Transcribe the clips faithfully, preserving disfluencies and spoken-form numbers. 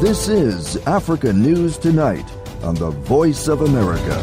This is Africa News Tonight on the Voice of America.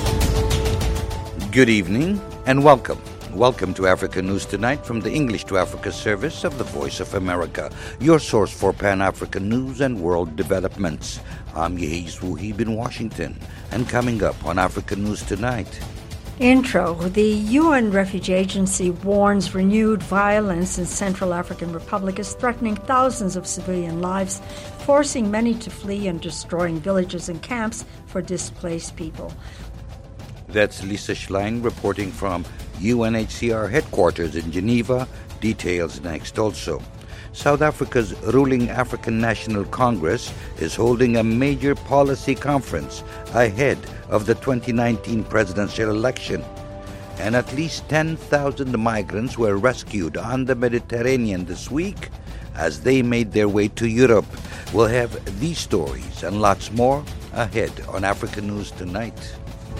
Good evening and welcome. Welcome to Africa News Tonight from the English to Africa service of the Voice of America, your source for Pan-African news and world developments. I'm Yehiz Wuhib in Washington, and coming up on Africa News Tonight. Intro. The U N Refugee Agency warns renewed violence in Central African Republic is threatening thousands of civilian lives, forcing many to flee and destroying villages and camps for displaced people. That's Lisa Schlein reporting from U N H C R headquarters in Geneva. Details next also. South Africa's ruling African National Congress is holding a major policy conference ahead of the twenty nineteen presidential election. And at least ten thousand migrants were rescued on the Mediterranean this week as they made their way to Europe. We'll have these stories and lots more ahead on Africa News Tonight.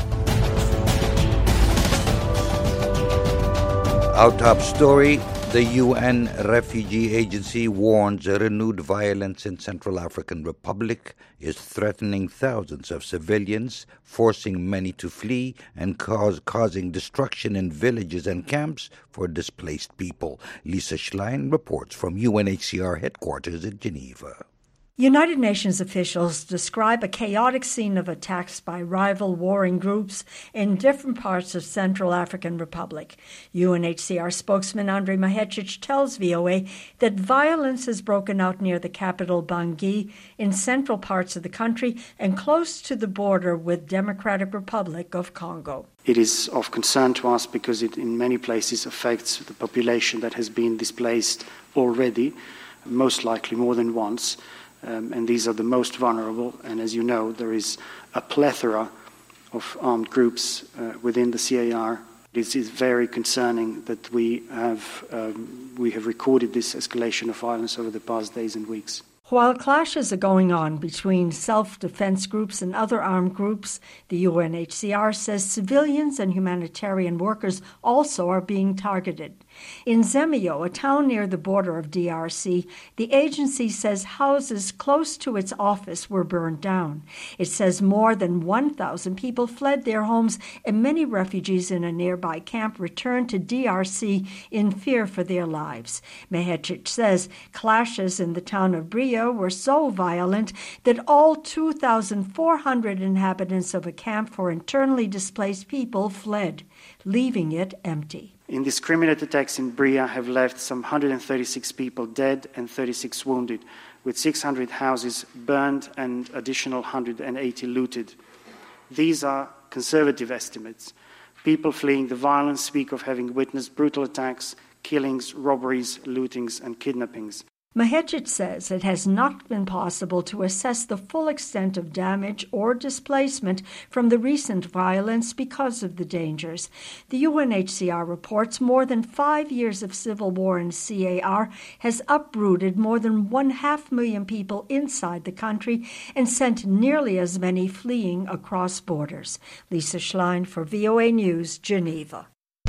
Our top story, the U N Refugee Agency warns a renewed violence in Central African Republic is threatening thousands of civilians, forcing many to flee and cause, causing destruction in villages and camps for displaced people. Lisa Schlein reports from U N H C R headquarters in Geneva. United Nations officials describe a chaotic scene of attacks by rival warring groups in different parts of Central African Republic. U N H C R spokesman Andrej Mahecic tells V O A that violence has broken out near the capital Bangui in central parts of the country and close to the border with Democratic Republic of Congo. It is of concern to us because it in many places affects the population that has been displaced already, most likely more than once. Um, and these are the most vulnerable. And as you know, there is a plethora of armed groups uh, within the C A R. This is very concerning that we have um, we have recorded this escalation of violence over the past days and weeks. While clashes are going on between self-defense groups and other armed groups, the U N H C R says civilians and humanitarian workers also are being targeted. In Zemio, a town near the border of D R C, the agency says houses close to its office were burned down. It says more than one thousand people fled their homes and many refugees in a nearby camp returned to D R C in fear for their lives. Mahecic says clashes in the town of Bria were so violent that all two thousand four hundred inhabitants of a camp for internally displaced people fled, leaving it empty. Indiscriminate attacks in Bria have left some one hundred thirty-six people dead and thirty-six wounded, with six hundred houses burned and additional one hundred eighty looted. These are conservative estimates. People fleeing the violence speak of having witnessed brutal attacks, killings, robberies, lootings, and kidnappings. Mahecic says it has not been possible to assess the full extent of damage or displacement from the recent violence because of the dangers. The U N H C R reports more than five years of civil war in C A R has uprooted more than one half million people inside the country and sent nearly as many fleeing across borders. Lisa Schlein for V O A News, Geneva.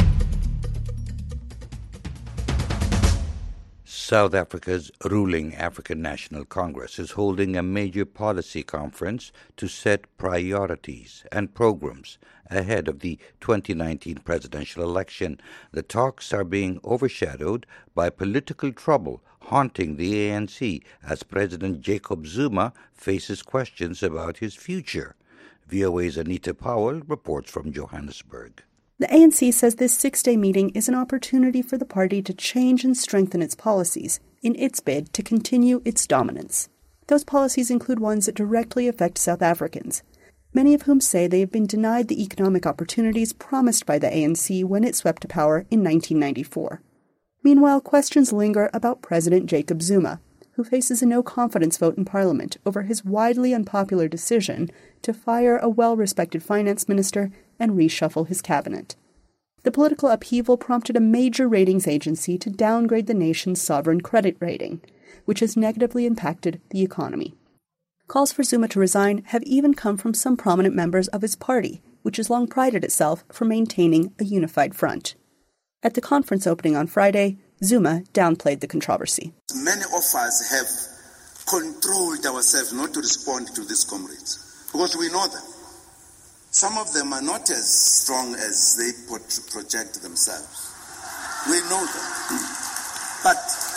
South Africa's ruling African National Congress is holding a major policy conference to set priorities and programs ahead of the twenty nineteen presidential election. The talks are being overshadowed by political trouble haunting the A N C as President Jacob Zuma faces questions about his future. V O A's Anita Powell reports from Johannesburg. The A N C says this six-day meeting is an opportunity for the party to change and strengthen its policies in its bid to continue its dominance. Those policies include ones that directly affect South Africans, many of whom say they have been denied the economic opportunities promised by the A N C when it swept to power in nineteen ninety-four. Meanwhile, questions linger about President Jacob Zuma, who faces a no-confidence vote in Parliament over his widely unpopular decision to fire a well-respected finance minister and reshuffle his cabinet. The political upheaval prompted a major ratings agency to downgrade the nation's sovereign credit rating, which has negatively impacted the economy. Calls for Zuma to resign have even come from some prominent members of his party, which has long prided itself for maintaining a unified front. At the conference opening on Friday, Zuma downplayed the controversy. Many of us have controlled ourselves not to respond to these comrades, because we know them. Some of them are not as strong as they project themselves. We know them. But,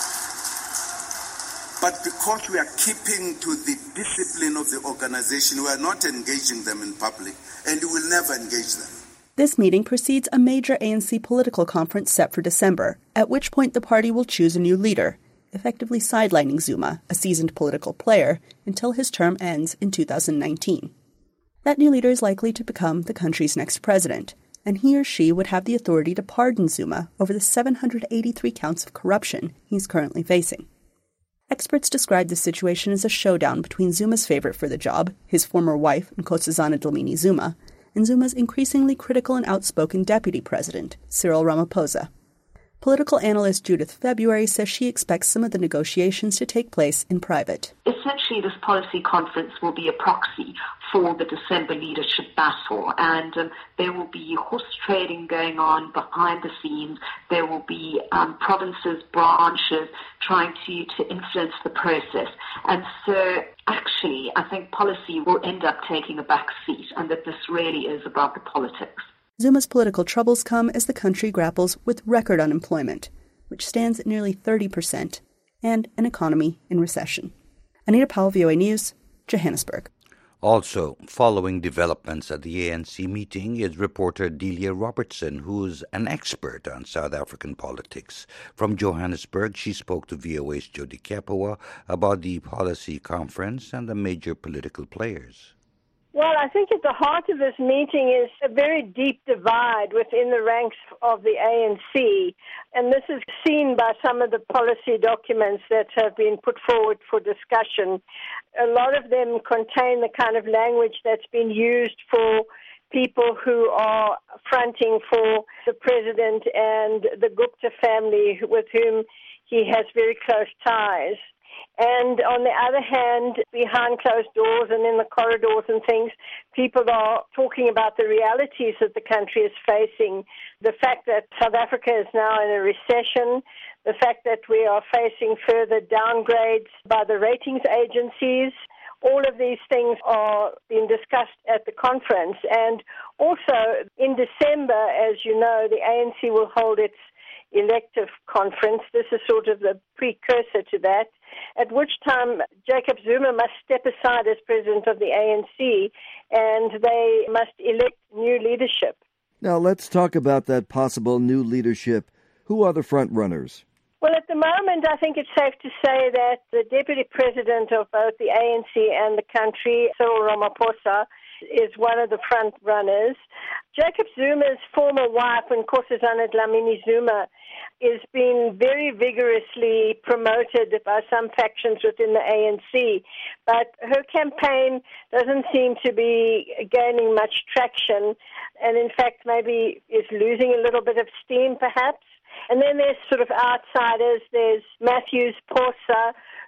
but because we are keeping to the discipline of the organization, we are not engaging them in public, and we will never engage them. This meeting precedes a major A N C political conference set for December, at which point the party will choose a new leader, effectively sidelining Zuma, a seasoned political player, until his term ends in two thousand nineteen. That new leader is likely to become the country's next president, and he or she would have the authority to pardon Zuma over the seven hundred eighty-three counts of corruption he's currently facing. Experts describe the situation as a showdown between Zuma's favorite for the job, his former wife, Nkosazana Dlamini Zuma, and Zuma's increasingly critical and outspoken deputy president, Cyril Ramaphosa. Political analyst Judith February says she expects some of the negotiations to take place in private. Essentially, this policy conference will be a proxy for the December leadership battle, and um, there will be horse trading going on behind the scenes. There will be um, provinces, branches trying to, to influence the process. And so actually, I think policy will end up taking a back seat, and that this really is about the politics. Zuma's political troubles come as the country grapples with record unemployment, which stands at nearly thirty percent, and an economy in recession. Anita Powell, V O A News, Johannesburg. Also, following developments at the A N C meeting is reporter Delia Robertson, who's an expert on South African politics. From Johannesburg, she spoke to V O A's Jody Kapua about the policy conference and the major political players. Well, I think at the heart of this meeting is a very deep divide within the ranks of the A N C, and this is seen by some of the policy documents that have been put forward for discussion. A lot of them contain the kind of language that's been used for people who are fronting for the president and the Gupta family with whom he has very close ties. And on the other hand, behind closed doors and in the corridors and things, people are talking about the realities that the country is facing, the fact that South Africa is now in a recession, the fact that we are facing further downgrades by the ratings agencies. All of these things are being discussed at the conference. And also in December, as you know, the A N C will hold its elective conference. This is sort of the precursor to that, at which time Jacob Zuma must step aside as president of the A N C and they must elect new leadership. Now let's talk about that possible new leadership. Who are the front runners? Well, at the moment, I think it's safe to say that the deputy president of both the A N C and the country, Cyril Ramaphosa, is one of the front runners. Jacob Zuma's former wife, Nkosazana Dlamini Zuma, is being very vigorously promoted by some factions within the A N C, but her campaign doesn't seem to be gaining much traction, and in fact maybe is losing a little bit of steam perhaps. And then there's sort of outsiders. There's Matthews Phosa,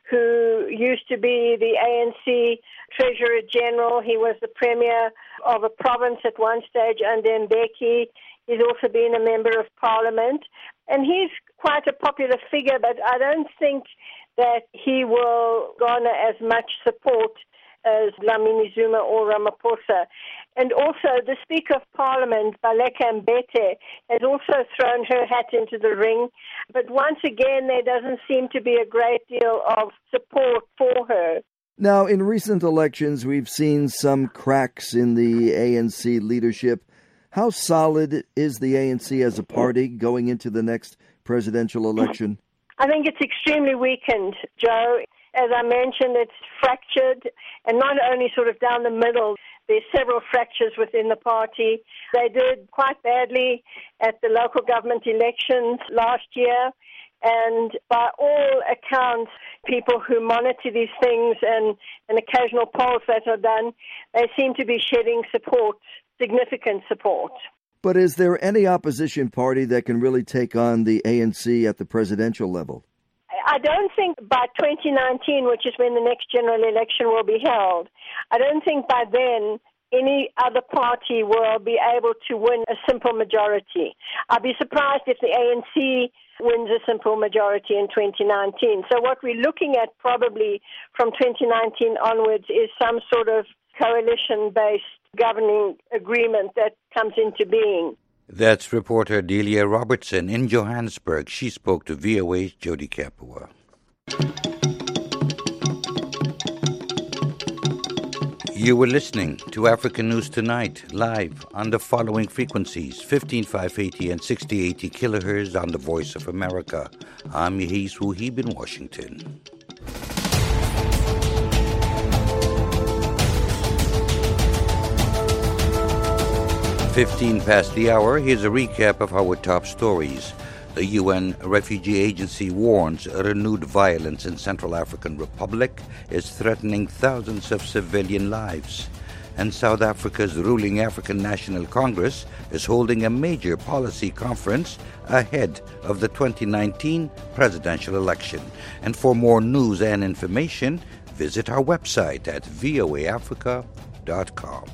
who used to be the A N C Treasurer General. He was the Premier of a province at one stage under Mbeki. He's also been a Member of Parliament. And he's quite a popular figure, but I don't think that he will garner as much support as Dlamini Zuma or Ramaphosa. And also, the Speaker of Parliament, Baleka Mbete, has also thrown her hat into the ring. But once again, there doesn't seem to be a great deal of support for her. Now, in recent elections, we've seen some cracks in the A N C leadership. How solid is the A N C as a party going into the next presidential election? I think it's extremely weakened, Joe. As I mentioned, it's fractured, and not only sort of down the middle. There's several fractures within the party. They did quite badly at the local government elections last year, and by all accounts, people who monitor these things and, and occasional polls that are done, they seem to be shedding support, significant support. But is there any opposition party that can really take on the A N C at the presidential level? I don't think by twenty nineteen, which is when the next general election will be held, I don't think by then any other party will be able to win a simple majority. I'd be surprised if the A N C wins a simple majority in twenty nineteen. So what we're looking at probably from twenty nineteen onwards is some sort of coalition-based governing agreement that comes into being. That's reporter Delia Robertson in Johannesburg. She spoke to V O A's Jody Kapua. You were listening to African News Tonight, live on the following frequencies, fifteen five eighty and sixty eighty kilohertz on the Voice of America. I'm Yehis Wuhib in Washington. fifteen past the hour, here's a recap of our top stories. The U N Refugee Agency warns renewed violence in Central African Republic is threatening thousands of civilian lives. And South Africa's ruling African National Congress is holding a major policy conference ahead of the twenty nineteen presidential election. And for more news and information, visit our website at voa africa dot com.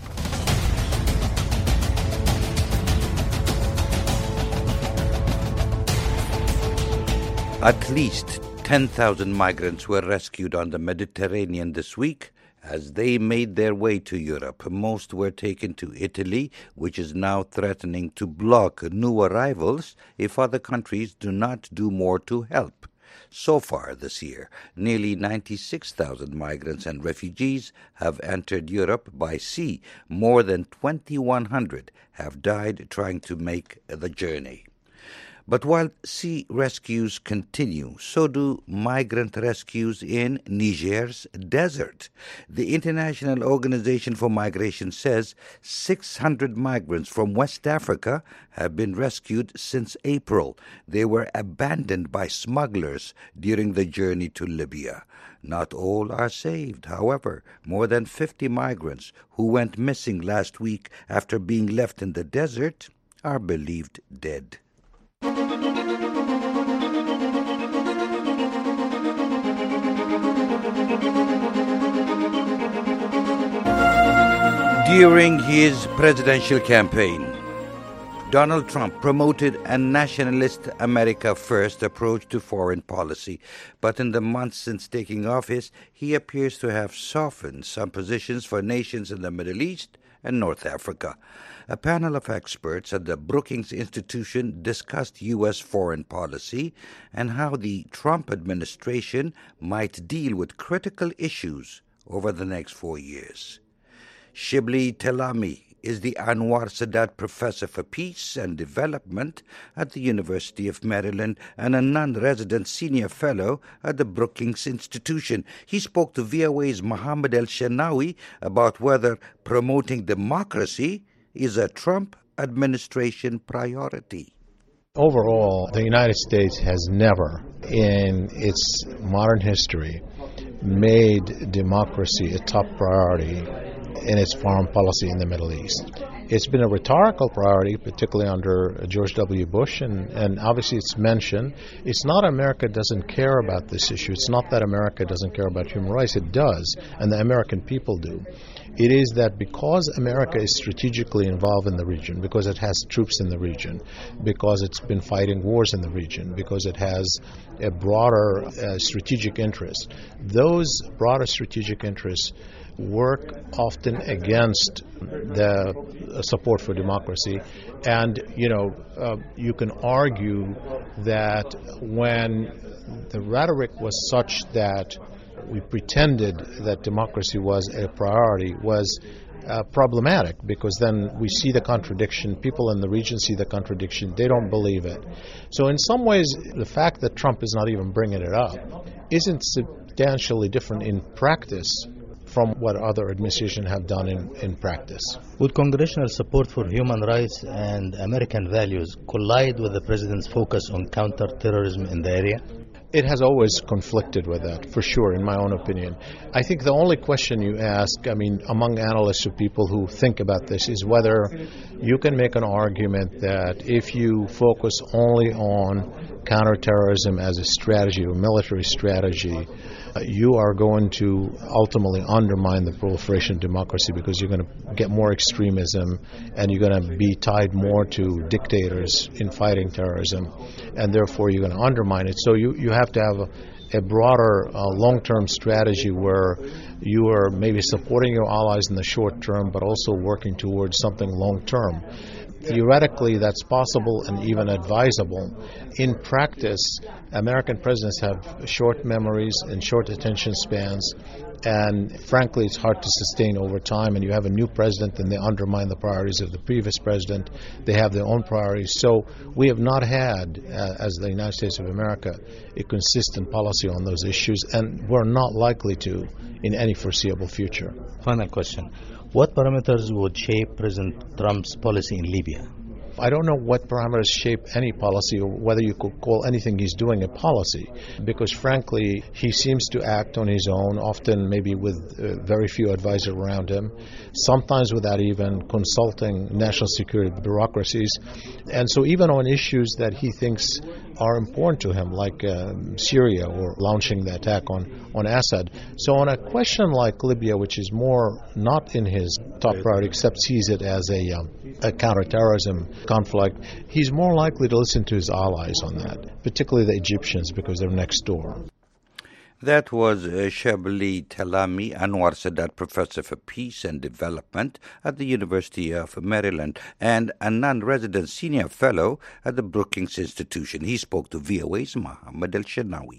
At least ten thousand migrants were rescued on the Mediterranean this week as they made their way to Europe. Most were taken to Italy, which is now threatening to block new arrivals if other countries do not do more to help. So far this year, nearly ninety-six thousand migrants and refugees have entered Europe by sea. More than twenty-one hundred have died trying to make the journey. But while sea rescues continue, so do migrant rescues in Niger's desert. The International Organization for Migration says six hundred migrants from West Africa have been rescued since April. They were abandoned by smugglers during the journey to Libya. Not all are saved. However, more than fifty migrants who went missing last week after being left in the desert are believed dead. During his presidential campaign, Donald Trump promoted a nationalist America First approach to foreign policy, but in the months since taking office, he appears to have softened some positions for nations in the Middle East and North Africa. A panel of experts at the Brookings Institution discussed U S foreign policy and how the Trump administration might deal with critical issues over the next four years. Shibli Telami is the Anwar Sadat Professor for Peace and Development at the University of Maryland and a non-resident senior fellow at the Brookings Institution. He spoke to V O A's Mohammed El-Shenawi about whether promoting democracy is a Trump administration priority. Overall, the United States has never, in its modern history, made democracy a top priority in its foreign policy in the Middle East. It's been a rhetorical priority, particularly under George W. Bush, and, and obviously it's mentioned. It's not America doesn't care about this issue. It's not that America doesn't care about human rights. It does, and the American people do. It is that because America is strategically involved in the region, because it has troops in the region, because it's been fighting wars in the region, because it has a broader uh, strategic interest, those broader strategic interests work often against the support for democracy. And, you know, uh, you can argue that when the rhetoric was such that we pretended that democracy was a priority was uh, problematic, because then we see the contradiction. People in the region see the contradiction. They don't believe it. So in some ways, the fact that Trump is not even bringing it up isn't substantially different in practice from what other administrations have done in, in practice. Would congressional support for human rights and American values collide with the president's focus on counterterrorism in the area? It has always conflicted with that, for sure, in my own opinion. I think the only question you ask, I mean, among analysts or people who think about this, is whether you can make an argument that if you focus only on counterterrorism as a strategy or military strategy, you are going to ultimately undermine the proliferation of democracy because you're going to get more extremism and you're going to be tied more to dictators in fighting terrorism, and therefore you're going to undermine it. So you, you have to have a, a broader uh, long-term strategy where you are maybe supporting your allies in the short term but also working towards something long-term. Theoretically, that's possible and even advisable. In practice, American presidents have short memories and short attention spans, and frankly, it's hard to sustain over time. And you have a new president, and they undermine the priorities of the previous president. They have their own priorities. So we have not had, uh, as the United States of America, a consistent policy on those issues, and we're not likely to in any foreseeable future. Final question. What parameters would shape President Trump's policy in Libya? I don't know what parameters shape any policy or whether you could call anything he's doing a policy, because frankly, he seems to act on his own, often maybe with uh, very few advisors around him, sometimes without even consulting national security bureaucracies. And so even on issues that he thinks are important to him, like uh, Syria or launching the attack on, on Assad. So on a question like Libya, which is more not in his top priority, except sees it as a, um, a counterterrorism conflict, he's more likely to listen to his allies on that, particularly the Egyptians, because they're next door. That was uh, Shabli Talami, Anwar Sadat Professor for Peace and Development at the University of Maryland and a non-resident senior fellow at the Brookings Institution. He spoke to V O A's Mohammed El-Shanawi.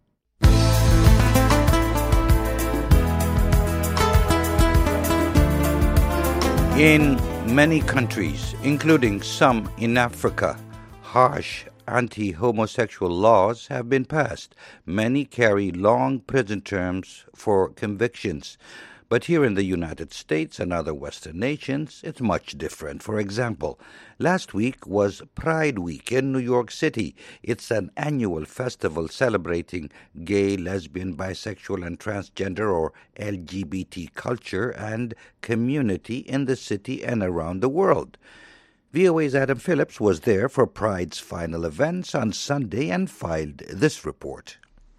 In many countries, including some in Africa, harsh anti-homosexual laws have been passed. Many carry long prison terms for convictions. But here in the United States and other Western nations, it's much different. For example, last week was Pride Week in New York City. It's an annual festival celebrating gay, lesbian, bisexual, and transgender or L G B T culture and community in the city and around the world. V O A's Adam Phillips was there for Pride's final events on Sunday and filed this report.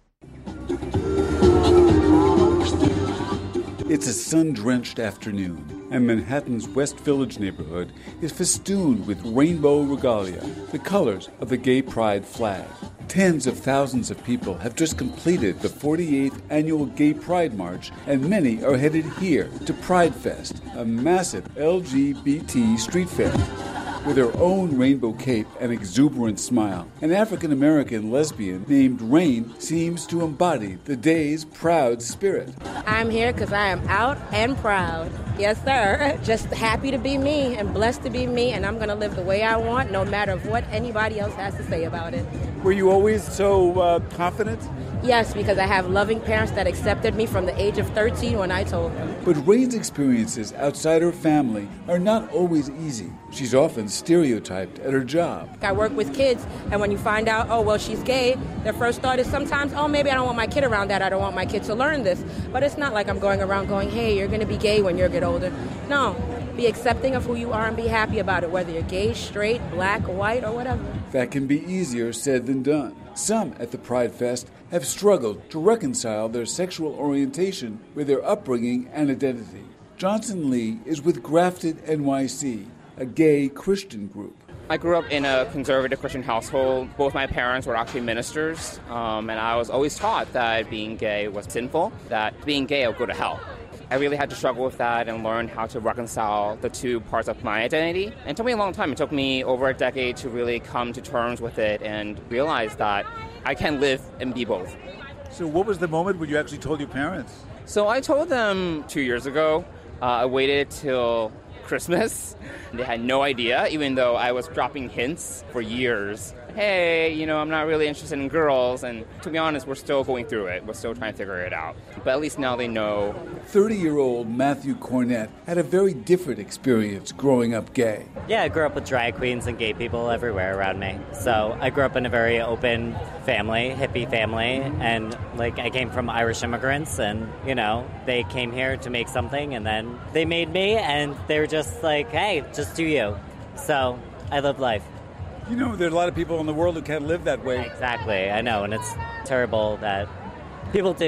It's a sun-drenched afternoon, and Manhattan's West Village neighborhood is festooned with rainbow regalia, the colors of the gay pride flag. Tens of thousands of people have just completed the forty-eighth annual Gay Pride March, and many are headed here to Pride Fest, a massive L G B T street fair. With her own rainbow cape and exuberant smile, an African-American lesbian named Rain seems to embody the day's proud spirit. I'm here because I am out and proud. Yes, sir. Just happy to be me and blessed to be me, and I'm going to live the way I want, no matter what anybody else has to say about it. Were you always so uh, confident? Yes, because I have loving parents that accepted me from the age of thirteen when I told them. But Rain's experiences outside her family are not always easy. She's often stereotyped at her job. I work with kids, and when you find out, oh, well, she's gay, their first thought is sometimes, oh, maybe I don't want my kid around that. I don't want my kid to learn this. But it's not like I'm going around going, hey, you're going to be gay when you get older. No. Be accepting of who you are and be happy about it, whether you're gay, straight, black, white, or whatever. That can be easier said than done. Some at the Pride Fest have struggled to reconcile their sexual orientation with their upbringing and identity. Johnson Lee is with Grafted N Y C, a gay Christian group. I grew up in a conservative Christian household. Both my parents were actually ministers, um, and I was always taught that being gay was sinful, that being gay would go to hell. I really had to struggle with that and learn how to reconcile the two parts of my identity. And it took me a long time. It took me over a decade to really come to terms with it and realize that I can live and be both. So what was the moment when you actually told your parents? So I told them two years ago. Uh, I waited till Christmas. They had no idea, even though I was dropping hints for years. Hey, you know, I'm not really interested in girls, and to be honest, we're still going through it. We're still trying to figure it out. But at least now they know. thirty-year-old Matthew Cornett had a very different experience growing up gay. Yeah, I grew up with drag queens and gay people everywhere around me. So I grew up in a very open family, hippie family, and like I came from Irish immigrants, and, you know, they came here to make something, and then they made me, and they were just like, hey, just do you. So I lived life. You know, there are a lot of people in the world who can't live that way. Exactly, I know, and it's terrible that people didn't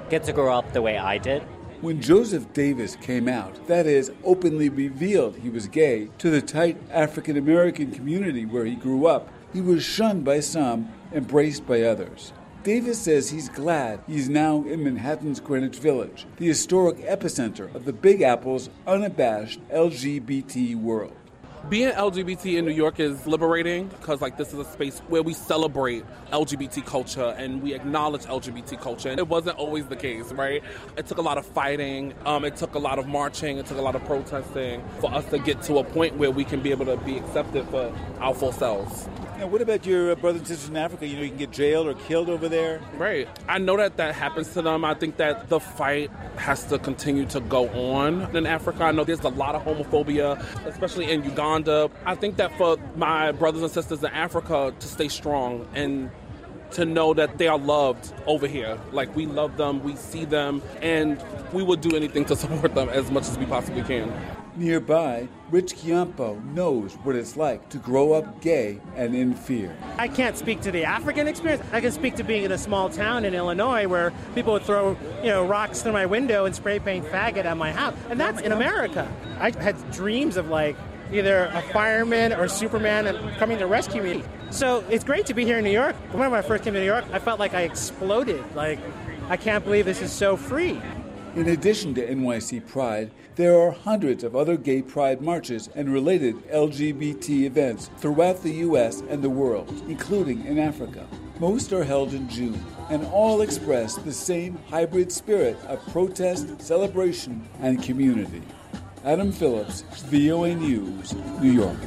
get to grow up the way I did. When Joseph Davis came out, that is, openly revealed he was gay, to the tight African-American community where he grew up, he was shunned by some, embraced by others. Davis says he's glad he's now in Manhattan's Greenwich Village, the historic epicenter of the Big Apple's unabashed L G B T world. Being L G B T in New York is liberating because, like, this is a space where we celebrate L G B T culture and we acknowledge L G B T culture. And it wasn't always the case, right? It took a lot of fighting. Um, it took a lot of marching. It took a lot of protesting for us to get to a point where we can be able to be accepted for our full selves. Now, what about your brothers and sisters in Africa? You know, you can get jailed or killed over there. Right. I know that that happens to them. I think that the fight has to continue to go on in Africa. I know there's a lot of homophobia, especially in Uganda. I think that for my brothers and sisters in Africa to stay strong and to know that they are loved over here. Like, we love them, we see them, and we will do anything to support them as much as we possibly can. Nearby, Rich Kiampo knows what it's like to grow up gay and in fear. I can't speak to the African experience. I can speak to being in a small town in Illinois where people would throw, you know, rocks through my window and spray paint faggot at my house. And that's in America. I had dreams of, like, either a fireman or Superman and coming to rescue me. So it's great to be here in New York. When I first came to New York, I felt like I exploded. Like, I can't believe this is so free. In addition to N Y C Pride, there are hundreds of other gay pride marches and related L G B T events throughout the U S and the world, including in Africa. Most are held in June, and all express the same hybrid spirit of protest, celebration, and community. Adam Phillips, V O A News, New York.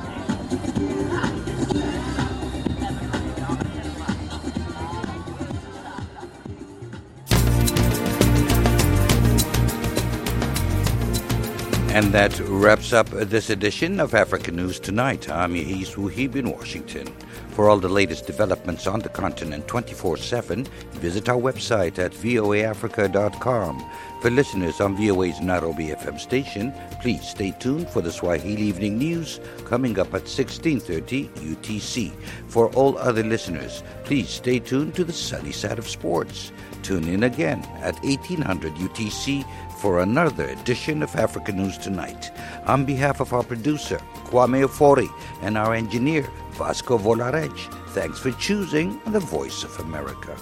And that wraps up this edition of African News Tonight. I'm Yehis Wuhib in Washington. For all the latest developments on the continent twenty-four seven, visit our website at voa africa dot com. For listeners on V O A's Nairobi F M station, please stay tuned for the Swahili Evening News coming up at sixteen thirty U T C. For all other listeners, please stay tuned to the sunny side of sports. Tune in again at eighteen hundred U T C for another edition of African News Tonight. On behalf of our producer, Kwame Ofori, and our engineer, Vasco Volarej, thanks for choosing the Voice of America.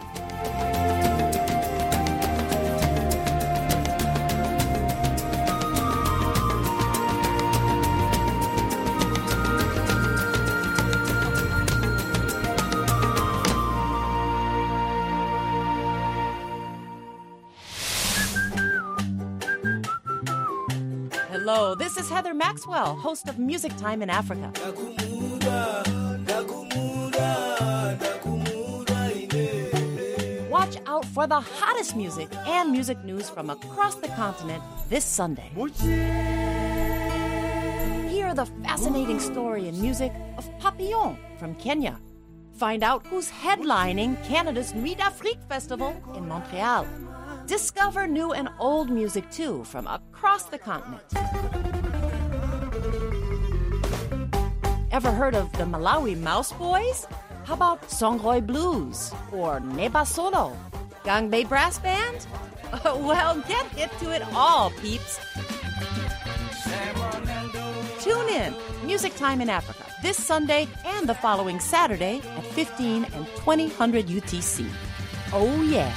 Hello, this is Heather Maxwell, host of Music Time in Africa. Watch out for the hottest music and music news from across the continent this Sunday. Hear the fascinating story and music of Papillon from Kenya. Find out who's headlining Canada's Nuit d'Afrique Festival in Montreal. Discover new and old music, too, from across the continent. Ever heard of the Malawi Mouse Boys? How about Songhai Blues or Neba Solo? Gangbei Brass Band? Well, get hip to it all, peeps. Tune in, Music Time in Africa, this Sunday and the following Saturday at fifteen and twenty hundred U T C. Oh, yeah.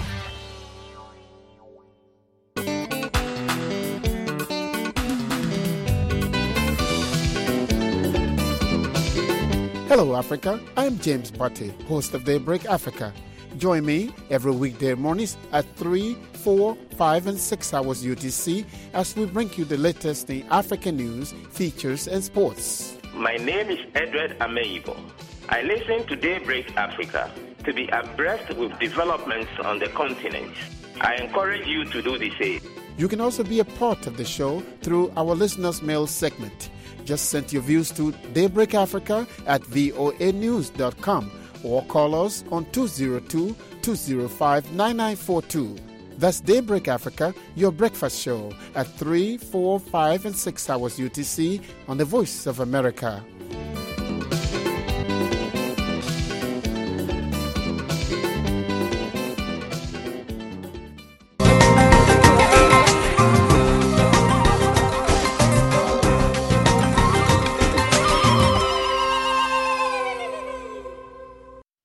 Hello, Africa. I'm James Butte, host of Daybreak Africa. Join me every weekday mornings at three, four, five, and six hours U T C as we bring you the latest in African news, features, and sports. My name is Edward Ameibo. I listen to Daybreak Africa to be abreast with developments on the continent. I encourage you to do the same. You can also be a part of the show through our listeners' mail segment. Just send your views to Daybreak Africa at voa news dot com or call us on two oh two, two oh five, nine nine four two. That's Daybreak Africa, your breakfast show at three, four, five, and six hours U T C on the Voice of America.